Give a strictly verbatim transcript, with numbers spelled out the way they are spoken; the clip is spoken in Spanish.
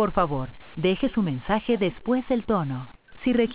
Por favor, deje su mensaje después del tono. Si requiere